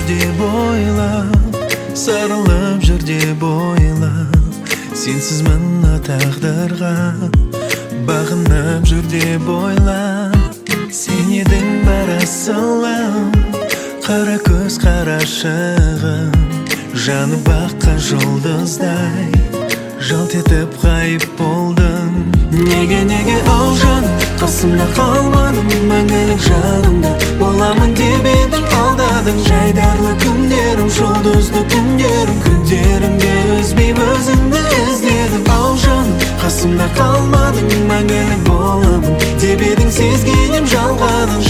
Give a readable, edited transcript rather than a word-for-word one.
деп ойлап, сарылып жүр деп ойлап, сенсіз мына тағдырға бағынып жүр деп ойлап, сен едің бар асылым, қара көз қарашығым, жанып аққан жұлдыздай жалт етіп ғайып болдың. Неге ау жаным, қасымда қалмадың, мәңгілік жанымда боламын деп едің, алдадың. Жайдарлы күндерім, жұлдызды түндерім, күндерімде үзбей өзіңді іздедім. Ау жаным, қасымда қалмадың, мәңгілік боламын деп едің, сезгенім жалғаның.